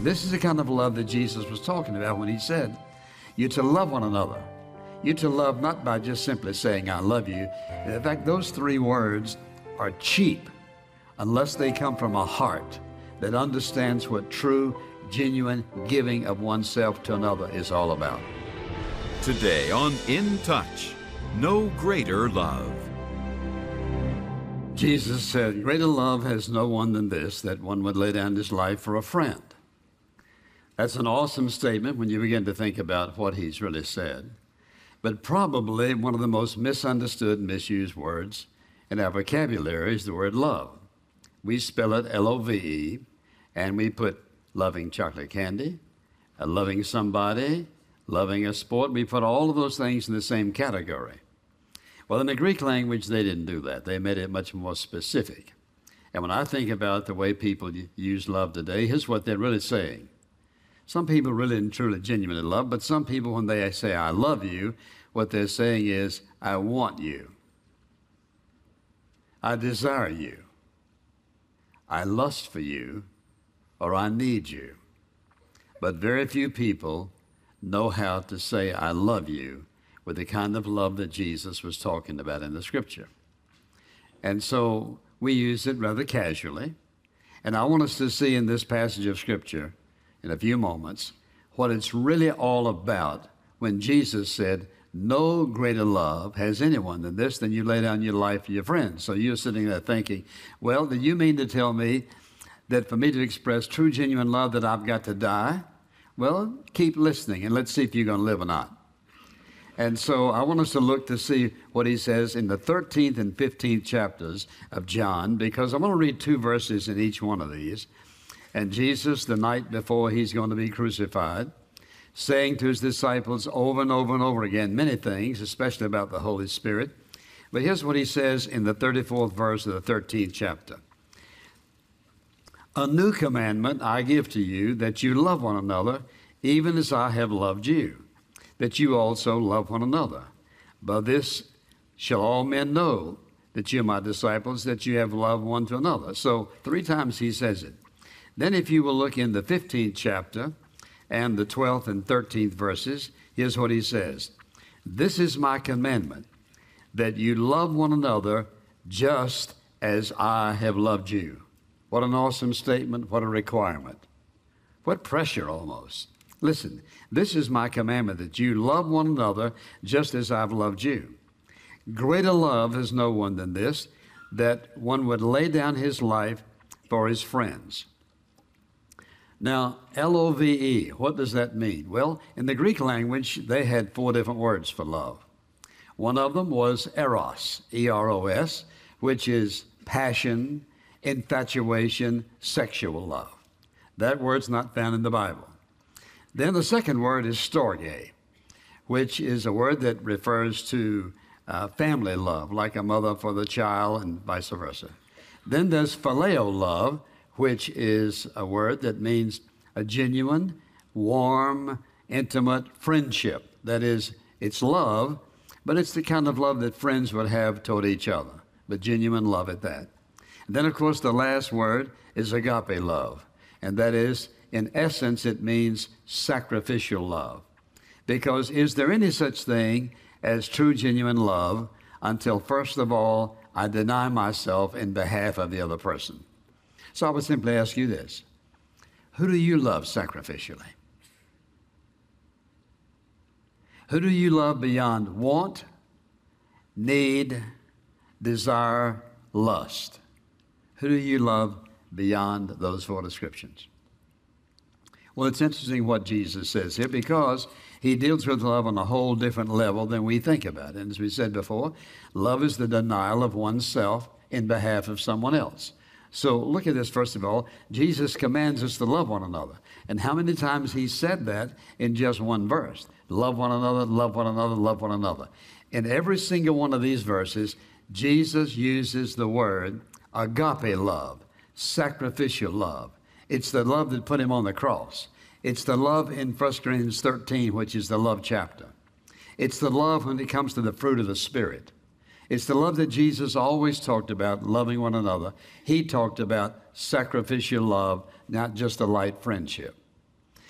This is the kind of love that Jesus was talking about when he said, you're to love one another. You're to love not by just simply saying, I love you. In fact, those three words are cheap unless they come from a heart that understands what true, genuine giving of oneself to another is all about. Today on In Touch, no greater love. Jesus said, greater love has no one than this, that one would lay down his life for a friend. That's an awesome statement when you begin to think about what he's really said. But probably one of the most misunderstood and misused words in our vocabulary is the word love. We spell it L-O-V-E, and we put loving chocolate candy, loving somebody, loving a sport. We put all of those things in the same category. Well, in the Greek language, they didn't do that. They made it much more specific. And when I think about the way people use love today, here's what they're really saying. Some people really and truly genuinely love, but some people, when they say, I love you, what they're saying is, I want you. I desire you. I lust for you, or I need you. But very few people know how to say, I love you, with the kind of love that Jesus was talking about in the Scripture. And so we use it rather casually. And I want us to see in this passage of Scripture, in a few moments, what it's really all about when Jesus said, no greater love has anyone than this, than you lay down your life for your friends. So you're sitting there thinking, well, do you mean to tell me that for me to express true, genuine love that I've got to die? Well, keep listening and let's see if you're going to live or not. And so I want us to look to see what he says in the 13th and 15th chapters of John, because I want to read two verses in each one of these. And Jesus, the night before he's going to be crucified, saying to his disciples over and over and over again many things, especially about the Holy Spirit. But here's what he says in the 34th verse of the 13th chapter. A new commandment I give to you, that you love one another, even as I have loved you, that you also love one another. By this shall all men know that you are my disciples, that you have loved one to another. So 3 times he says it. Then if you will look in the 15th chapter and the 12th and 13th verses, here's what he says. This is my commandment, that you love one another just as I have loved you. What an awesome statement. What a requirement. What pressure almost. Listen, this is my commandment, that you love one another just as I've loved you. Greater love has no one than this, that one would lay down his life for his friends. Now, L-O-V-E, what does that mean? Well, in the Greek language, they had 4 different words for love. One of them was eros, E-R-O-S, which is passion, infatuation, sexual love. That word's not found in the Bible. Then the second word is storge, which is a word that refers to family love, like a mother for the child and vice versa. Then there's phileo love, which is a word that means a genuine, warm, intimate friendship. That is, it's love, but it's the kind of love that friends would have toward each other, but genuine love at that. And then, of course, the last word is agape love, and that is, in essence, it means sacrificial love. Because is there any such thing as true, genuine love until, first of all, I deny myself in behalf of the other person? So I would simply ask you this. Who do you love sacrificially? Who do you love beyond want, need, desire, lust? Who do you love beyond those 4 descriptions? Well, it's interesting what Jesus says here, because he deals with love on a whole different level than we think about. And as we said before, love is the denial of oneself in behalf of someone else. So look at this, first of all. Jesus commands us to love one another. And how many times he said that in just one verse? Love one another, love one another, love one another. In every single one of these verses, Jesus uses the word agape love, sacrificial love. It's the love that put him on the cross. It's the love in 1 Corinthians 13, which is the love chapter. It's the love when it comes to the fruit of the Spirit. It's the love that Jesus always talked about, loving one another. He talked about sacrificial love, not just a light friendship.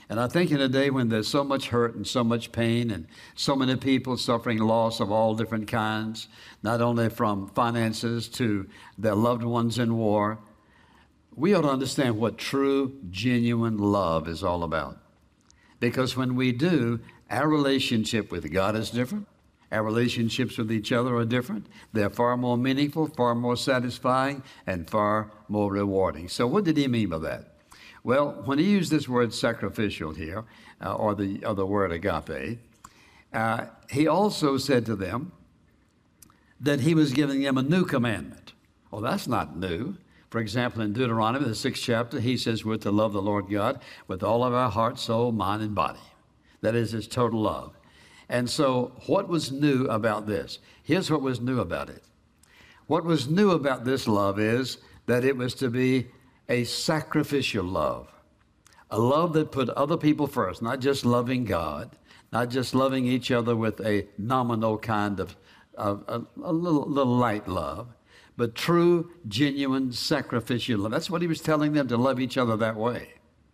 And I think in a day when there's so much hurt and so much pain and so many people suffering loss of all different kinds, not only from finances to their loved ones in war, we ought to understand what true, genuine love is all about. Because when we do, our relationship with God is different. Our relationships with each other are different. They're far more meaningful, far more satisfying, and far more rewarding. So what did he mean by that? Well, when he used this word sacrificial here, or the word agape, he also said to them that he was giving them a new commandment. Well, that's not new. For example, in Deuteronomy, the 6th chapter, he says we're to love the Lord God with all of our heart, soul, mind, and body. That is his total love. And so what was new about this? Here's what was new about it. What was new about this love is that it was to be a sacrificial love, a love that put other people first, not just loving God, not just loving each other with a nominal kind of a little light love, but true, genuine, sacrificial love. That's what he was telling them, to love each other that way.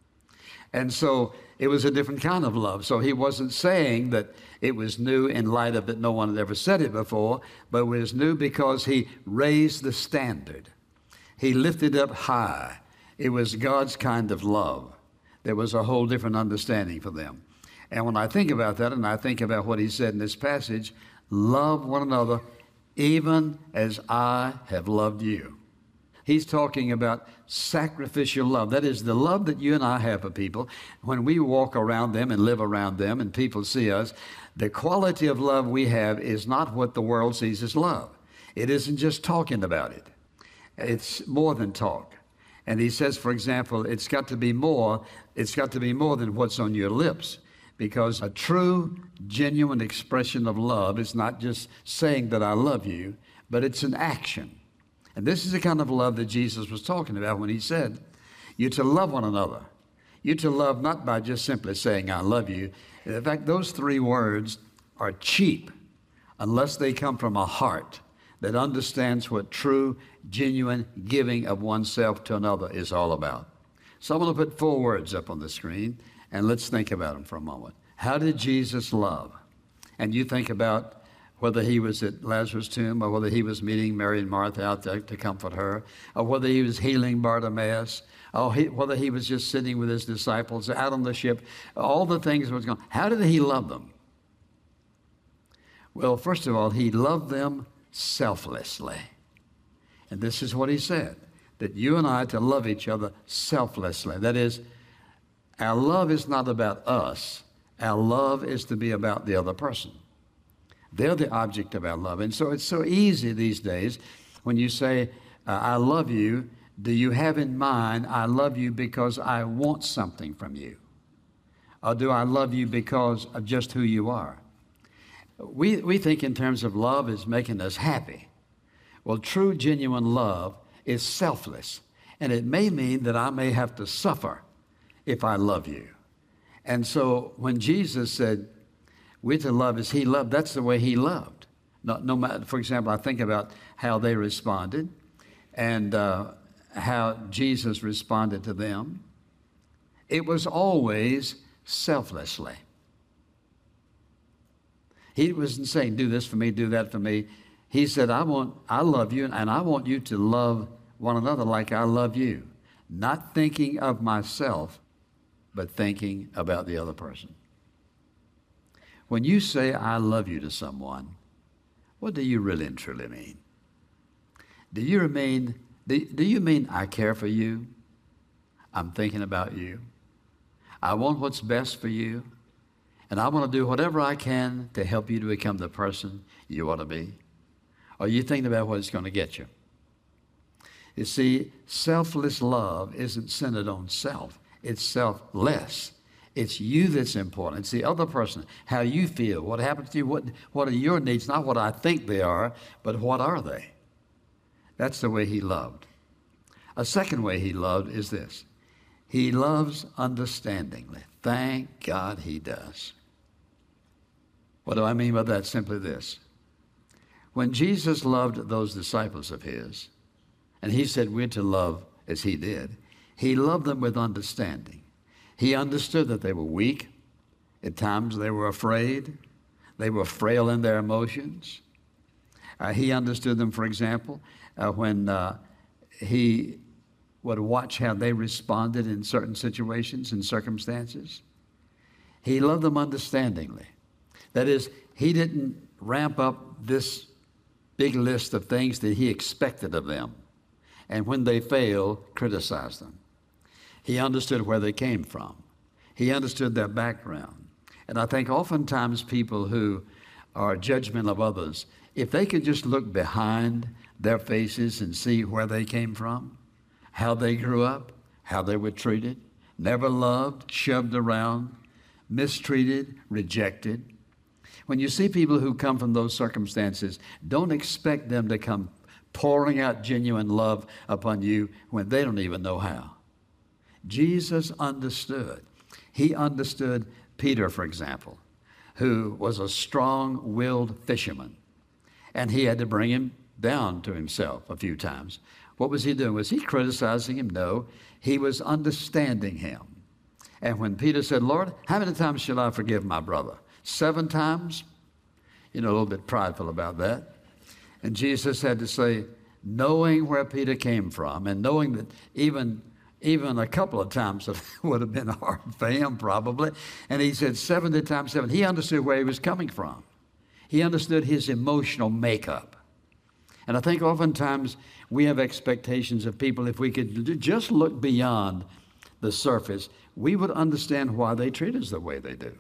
And so it was a different kind of love. So he wasn't saying that it was new in light of that no one had ever said it before, but it was new because he raised the standard. He lifted up high. It was God's kind of love. There was a whole different understanding for them. And when I think about that, and I think about what he said in this passage, love one another even as I have loved you. He's talking about sacrificial love. That is the love that you and I have for people. When we walk around them and live around them and people see us, the quality of love we have is not what the world sees as love. It isn't just talking about it. It's more than talk. And he says, for example, it's got to be more than what's on your lips. Because a true, genuine expression of love is not just saying that I love you, but it's an action. And this is the kind of love that Jesus was talking about when he said, you're to love one another. You're to love not by just simply saying I love you. In fact, those three words are cheap unless they come from a heart that understands what true, genuine giving of oneself to another is all about. So I'm going to put 4 words up on the screen, and let's think about them for a moment. How did Jesus love? And you think about whether he was at Lazarus' tomb, or whether he was meeting Mary and Martha out there to comfort her, or whether he was healing Bartimaeus, or whether he was just sitting with his disciples out on the ship, all the things that was going on. How did he love them? Well, first of all, he loved them selflessly. And this is what he said, that you and I are to love each other selflessly. That is, our love is not about us. Our love is to be about the other person. They're the object of our love. And so it's so easy these days when you say, I love you, do you have in mind, I love you because I want something from you? Or do I love you because of just who you are? We think in terms of love as making us happy. Well, true, genuine love is selfless. And it may mean that I may have to suffer if I love you. And so when Jesus said, we're to love as he loved, that's the way he loved. No matter, for example, I think about how they responded and how Jesus responded to them. It was always selflessly. He wasn't saying, do this for me, do that for me. He said, I love you, and I want you to love one another like I love you. Not thinking of myself, but thinking about the other person. When you say I love you to someone, what do you really and truly mean? Do you mean I care for you? I'm thinking about you. I want what's best for you. And I want to do whatever I can to help you to become the person you ought to be. Or are you thinking about what it's going to get you? You see, selfless love isn't centered on self. It's selfless. It's you that's important. It's the other person, how you feel, what happens to you, what are your needs, not what I think they are, but what are they? That's the way he loved. A second way he loved is this. He loves understandingly. Thank God he does. What do I mean by that? Simply this. When Jesus loved those disciples of his, and he said we're to love as he did, he loved them with understanding. He understood that they were weak. At times they were afraid. They were frail in their emotions. He understood them, for example, when he would watch how they responded in certain situations and circumstances. He loved them understandingly. That is, he didn't ramp up this big list of things that he expected of them, and when they failed, criticize them. He understood where they came from. He understood their background. And I think oftentimes people who are judgmental of others, if they could just look behind their faces and see where they came from, how they grew up, how they were treated, never loved, shoved around, mistreated, rejected. When you see people who come from those circumstances, don't expect them to come pouring out genuine love upon you when they don't even know how. Jesus understood. He understood Peter, for example, who was a strong-willed fisherman, and he had to bring him down to himself a few times. What was he doing? Was he criticizing him? No, he was understanding him. And when Peter said, Lord, how many times shall I forgive my brother? 7 times? You know, a little bit prideful about that. And Jesus had to say, knowing where Peter came from and knowing that even a couple of times would have been hard for him probably. And he said 70 times 7. He understood where he was coming from. He understood his emotional makeup. And I think oftentimes we have expectations of people, if we could just look beyond the surface, we would understand why they treat us the way they do.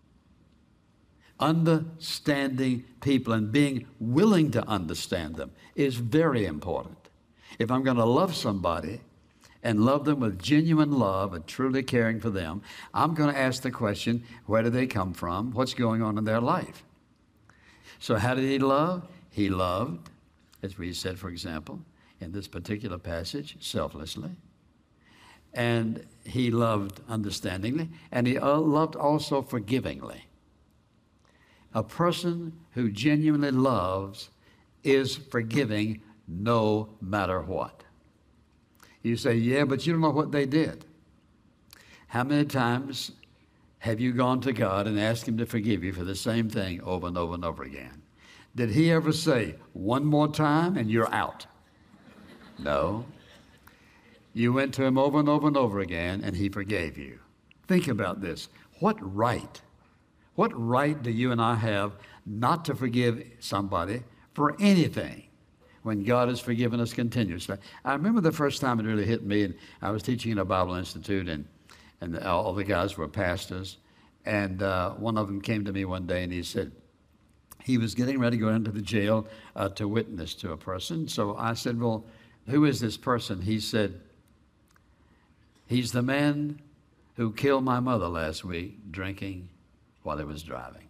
Understanding people and being willing to understand them is very important. If I'm going to love somebody and love them with genuine love and truly caring for them, I'm going to ask the question, where do they come from? What's going on in their life? So how did he love? He loved, as we said, for example, in this particular passage, selflessly. And he loved understandingly. And he loved also forgivingly. A person who genuinely loves is forgiving no matter what. You say, yeah, but you don't know what they did. How many times have you gone to God and asked him to forgive you for the same thing over and over and over again? Did he ever say, one more time and you're out? No. You went to him over and over and over again and he forgave you. Think about this. What right do you and I have not to forgive somebody for anything when God has forgiven us continuously? I remember the first time it really hit me, and I was teaching in a Bible Institute, and all the guys were pastors, and one of them came to me one day and he said, he was getting ready to go into the jail to witness to a person. So I said, well, who is this person? He said, he's the man who killed my mother last week drinking while he was driving.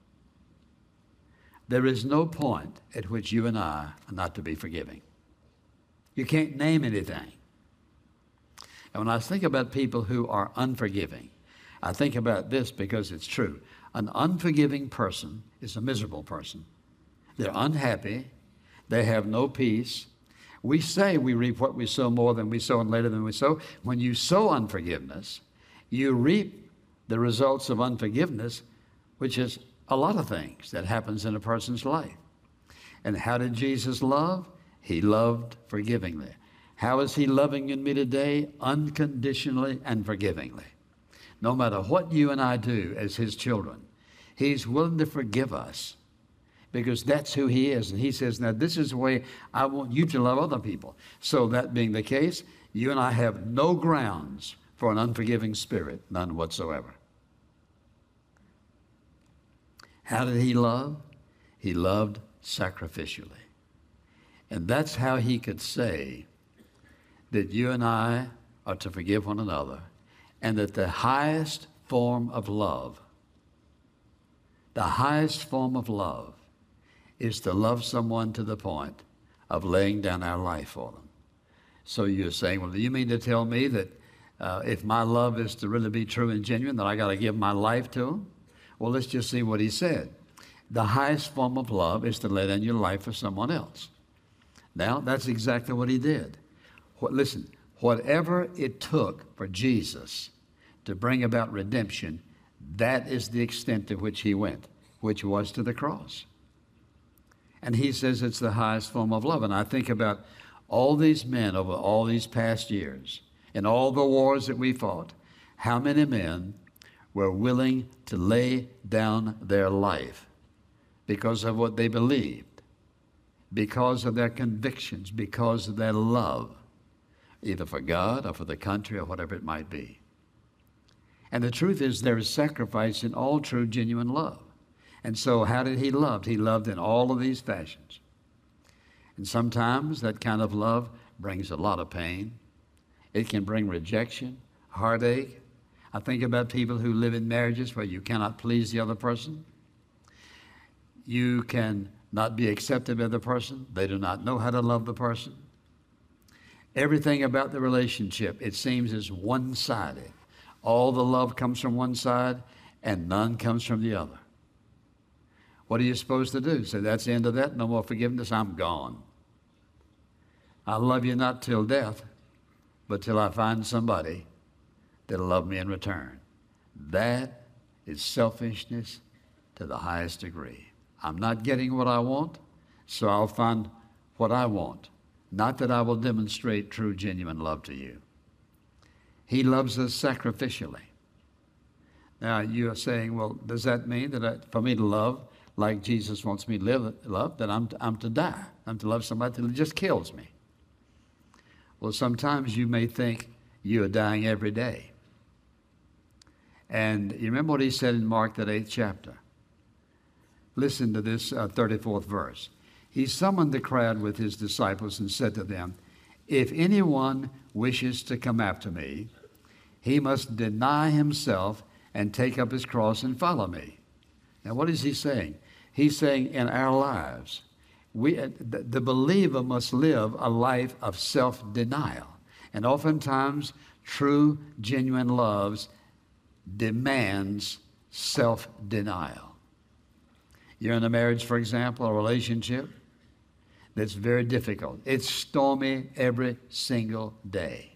There is no point at which you and I are not to be forgiving. You can't name anything. And when I think about people who are unforgiving, I think about this because it's true. An unforgiving person is a miserable person. They're unhappy. They have no peace. We say we reap what we sow, more than we sow and later than we sow. When you sow unforgiveness, you reap the results of unforgiveness, which is a lot of things that happens in a person's life. And how did Jesus love? He loved forgivingly. How is he loving in me today? Unconditionally and forgivingly. No matter what you and I do as his children, he's willing to forgive us because that's who he is. And he says, now this is the way I want you to love other people. So that being the case, you and I have no grounds for an unforgiving spirit, none whatsoever. How did he love? He loved sacrificially. And that's how he could say that you and I are to forgive one another, and that the highest form of love is to love someone to the point of laying down our life for them. So you're saying, well, do you mean to tell me that if my love is to really be true and genuine, that I got to give my life to them? Well, let's just see what he said. The highest form of love is to lay down your life for someone else. Now, that's exactly what he did. Listen, whatever it took for Jesus to bring about redemption, that is the extent to which he went, which was to the cross. And he says it's the highest form of love. And I think about all these men over all these past years, in all the wars that we fought, how many men were willing to lay down their life because of what they believed, because of their convictions, because of their love, either for God or for the country or whatever it might be. And the truth is there is sacrifice in all true, genuine love. And so how did he love? He loved in all of these fashions. And sometimes that kind of love brings a lot of pain. It can bring rejection, heartache. I think about people who live in marriages where you cannot please the other person. You can not be accepted by the person. They do not know how to love the person. Everything about the relationship, it seems, is one-sided. All the love comes from one side and none comes from the other. What are you supposed to do? Say, that's the end of that. No more forgiveness. I'm gone. I'll love you not till death, but till I find somebody that'll love me in return. That is selfishness to the highest degree. I'm not getting what I want, so I'll find what I want. Not that I will demonstrate true, genuine love to you. He loves us sacrificially. Now, you are saying, well, does that mean that for me to love like Jesus wants me to love, that I'm to die? I'm to love somebody that just kills me? Well, sometimes you may think you are dying every day. And you remember what he said in Mark, that 8th chapter? Listen to this 34th verse. He summoned the crowd with his disciples and said to them, if anyone wishes to come after me, he must deny himself and take up his cross and follow me. Now, what is he saying? He's saying in our lives, the believer must live a life of self-denial. And oftentimes, true, genuine love demands self-denial. You're in a marriage, for example, a relationship that's very difficult. It's stormy every single day.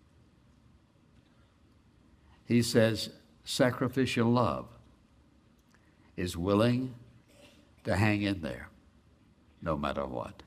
He says sacrificial love is willing to hang in there no matter what.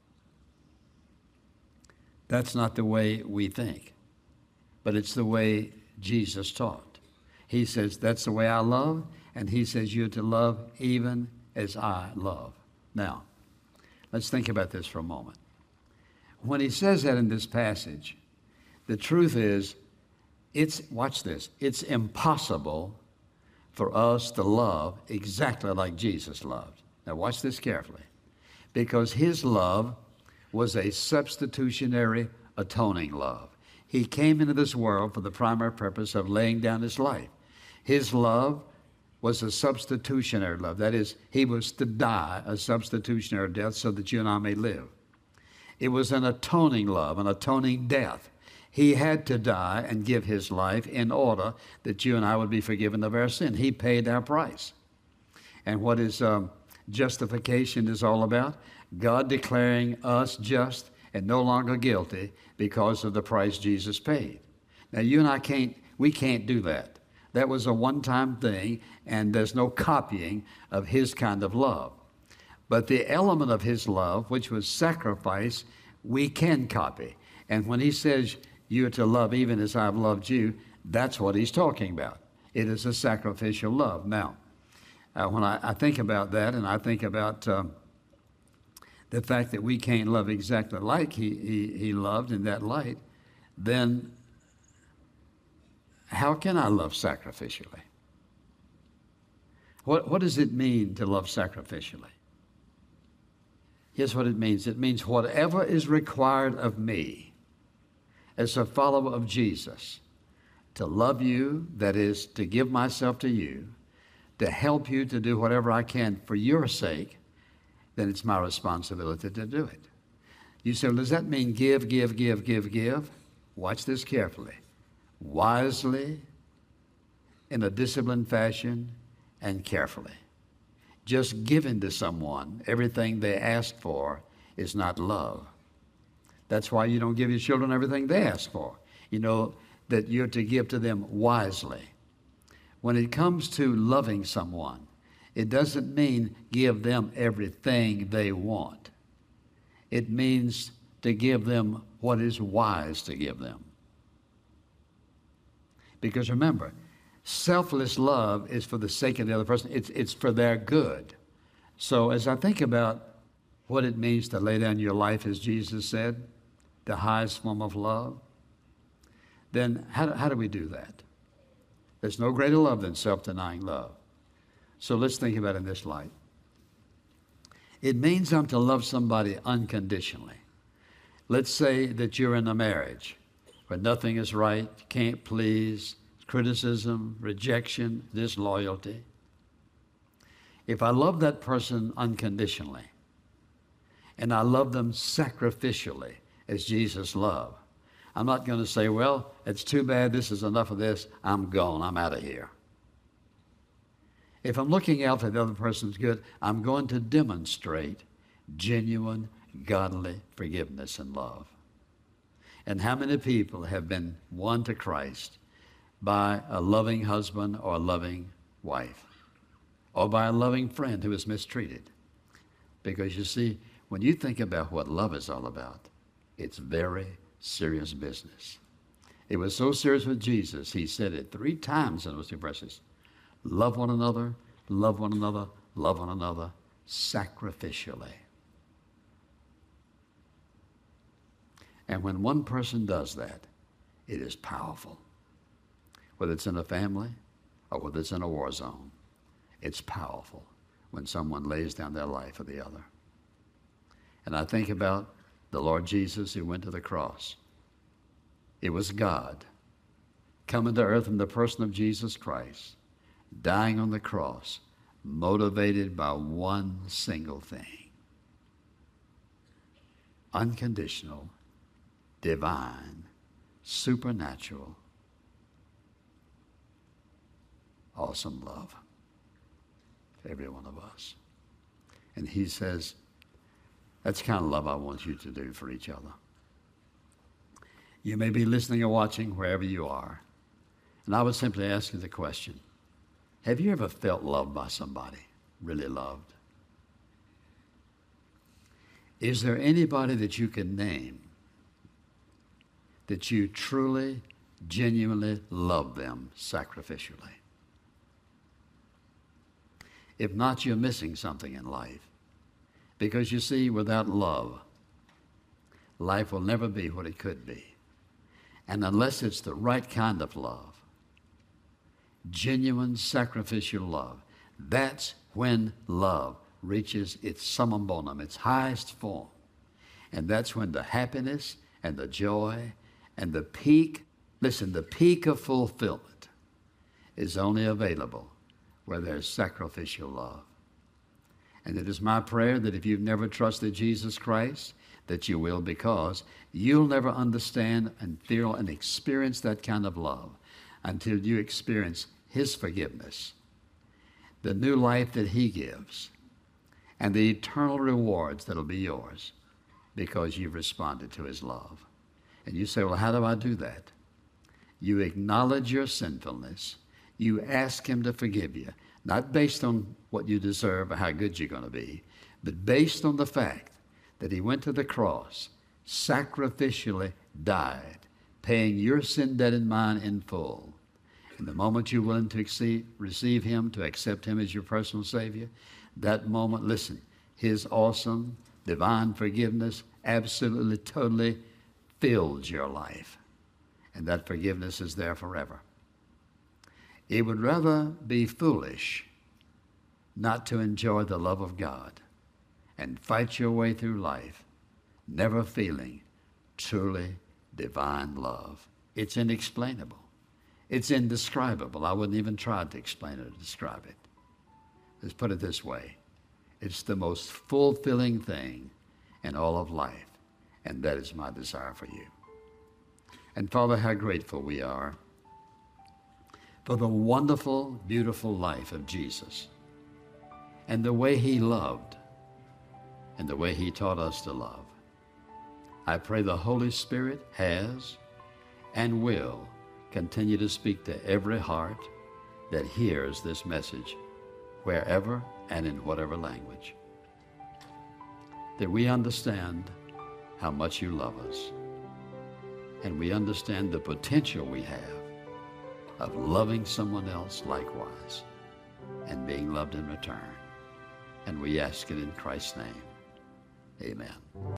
That's not the way we think, but it's the way Jesus taught. He says, that's the way I love, and he says you're to love even as I love. Now, let's think about this for a moment. When he says that in this passage, the truth is, watch this, it's impossible for us to love exactly like Jesus loved. Now watch this carefully. Because his love was a substitutionary atoning love. He came into this world for the primary purpose of laying down his life. His love was a substitutionary love. That is, he was to die a substitutionary death so that you and I may live. It was an atoning love, an atoning death. He had to die and give his life in order that you and I would be forgiven of our sin. He paid our price. And what is justification is all about? God declaring us just and no longer guilty because of the price Jesus paid. Now, you and I can't do that. That was a one-time thing, and there's no copying of his kind of love. But the element of his love, which was sacrifice, we can copy. And when he says, you're to love even as I've loved you, that's what he's talking about. It is a sacrificial love. Now, when I think about that, and I think about the fact that we can't love exactly like he loved in that light, then how can I love sacrificially? What does it mean to love sacrificially? Here's what it means. It means whatever is required of me as a follower of Jesus, to love you, that is, to give myself to you, to help you to do whatever I can for your sake, then it's my responsibility to do it. You say, well, does that mean give? Watch this carefully. Wisely, in a disciplined fashion, and carefully. Just giving to someone everything they ask for is not love. That's why you don't give your children everything they ask for. You know, that you're to give to them wisely. When it comes to loving someone, it doesn't mean give them everything they want. It means to give them what is wise to give them. Because remember, selfless love is for the sake of the other person. It's for their good. So as I think about what it means to lay down your life, as Jesus said, the highest form of love, then how do we do that? There's no greater love than self-denying love. So let's think about it in this light. It means I'm to love somebody unconditionally. Let's say that you're in a marriage where nothing is right, can't please, criticism, rejection, disloyalty. If I love that person unconditionally, and I love them sacrificially as Jesus loved, I'm not going to say, well, it's too bad, this is enough of this, I'm gone, I'm out of here. If I'm looking out for the other person's good, I'm going to demonstrate genuine, godly forgiveness and love. And how many people have been won to Christ by a loving husband or a loving wife, or by a loving friend who was mistreated? Because you see, when you think about what love is all about, it's very serious business. It was so serious with Jesus, he said it 3 times in those 2 verses. Love one another, love one another, love one another sacrificially. And when one person does that, it is powerful. Whether it's in a family or whether it's in a war zone, it's powerful when someone lays down their life for the other. And I think about the Lord Jesus who went to the cross. It was God coming to earth in the person of Jesus Christ, dying on the cross, motivated by one single thing: unconditional, divine, supernatural, awesome love for every one of us. And he says, that's the kind of love I want you to do for each other. You may be listening or watching wherever you are, and I would simply ask you the question: have you ever felt loved by somebody, really loved? Is there anybody that you can name that you truly, genuinely love them sacrificially? If not, you're missing something in life. Because you see, without love, life will never be what it could be. And unless it's the right kind of love, genuine sacrificial love, that's when love reaches its summum bonum, its highest form. And that's when the happiness and the joy and the peak, listen, the peak of fulfillment is only available where there's sacrificial love. And it is my prayer that if you've never trusted Jesus Christ, that you will, because you'll never understand and feel and experience that kind of love until you experience his forgiveness, the new life that he gives, and the eternal rewards that'll be yours because you've responded to his love. And you say, well, how do I do that? You acknowledge your sinfulness. You ask him to forgive you, not based on what you deserve or how good you're going to be, but based on the fact that he went to the cross, sacrificially died, paying your sin debt and mine in full. And the moment you're willing to receive him, to accept him as your personal Savior, that moment, listen, his awesome, divine forgiveness absolutely, totally fills your life. And that forgiveness is there forever. It would rather be foolish not to enjoy the love of God and fight your way through life, never feeling truly divine love. It's inexplainable. It's indescribable. I wouldn't even try to explain it or describe it. Let's put it this way. It's the most fulfilling thing in all of life, and that is my desire for you. And Father, how grateful we are for the wonderful, beautiful life of Jesus and the way he loved and the way he taught us to love. I pray the Holy Spirit has and will continue to speak to every heart that hears this message, wherever and in whatever language. That we understand how much you love us, and we understand the potential we have of loving someone else likewise and being loved in return. And we ask it in Christ's name. Amen.